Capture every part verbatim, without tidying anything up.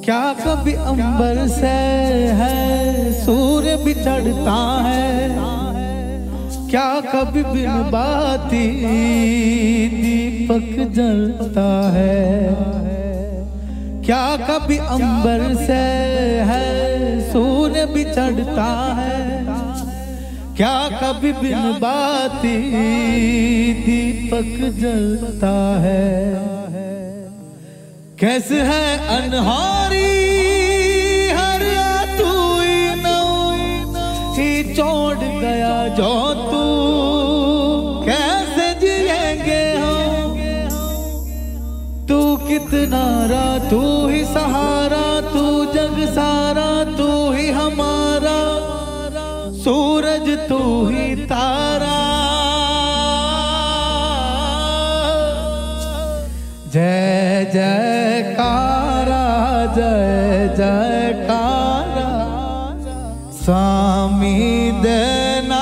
क्या कभी अंबर से है सूर्य भी चढ़ता है, क्या कभी बिन बाती दीपक जलता है। क्या कभी अंबर से है सूर्य भी चढ़ता है, क्या कभी बिन बाती दीपक जलता है। कैसे है अनहारी हरिया तू ही छोड़ गया जो तू, कैसे जिएंगे हम तू कितना रा, तू ही सहारा, तू जग सारा, तू ही हमारा सूरज, तू ही तारा। जय जयकारा जय जयकारा स्वामी देना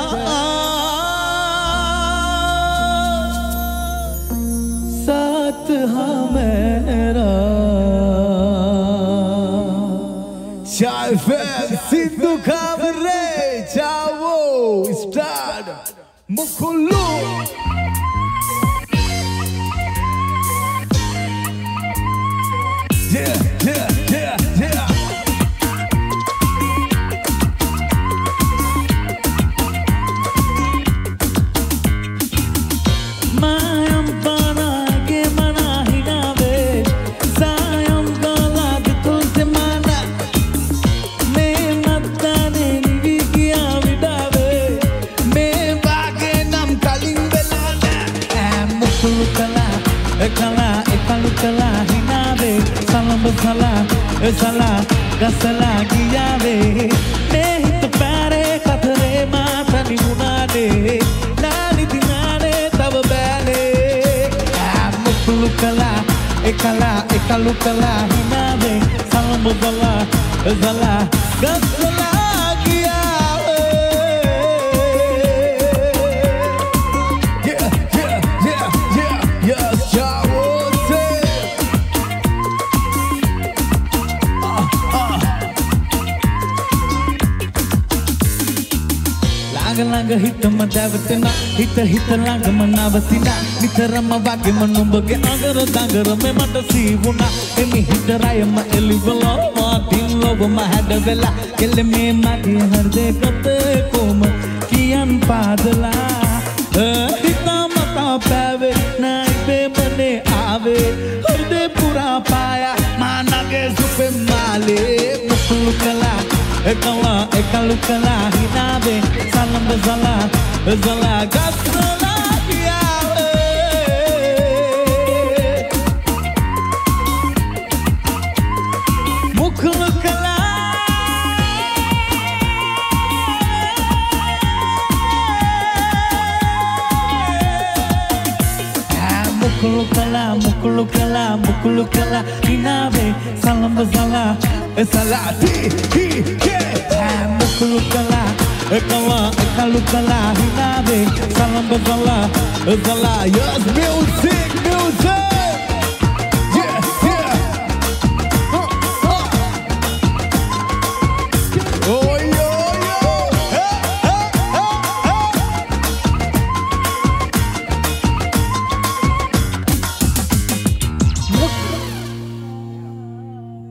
साथ हमेरा। शायद सिद्धू खाबरे जाओ स्टार्ट मुकुलू। Yeah, yeah, yeah, yeah. Mayam bana ke mana higave, sayam galag tulse mana. Me mattane nivi kiya vidave, me baage nam kaling belana. Mukulu kala, ekala ekalu kala hinave. Salam sala, sala, gasala giyave. Mehit pare kathre matani munade, nani dinane tab bale. Mukulu kala, ekala, ekalu kala hinave. Salam sala, sala, gasala giyave. Yeah, yeah, yeah, yeah, yes, Jawo. Lang hit madavatina, hit hit lang manavatina. Nitarama vage manumboge agara dangara me mata sivuna. Emi hit rayama elivela, martin love ma hadavela. Kelle me magi harde kate koma kiyan padala. Hita mata pave, nai pe mane ave. Harde pura paya, manage supe male. Mukulu kala. Ekala, ekalu kala hinave. Salam zala, zala gasala giyave. Mukulu kala, mukulu kala, mukulu kala, mukulu kala hinave. Salam zala, zala ti hi ke. Mukulu kala, ekala, ekalu kala hinave. Salam zala, zala yes music, music.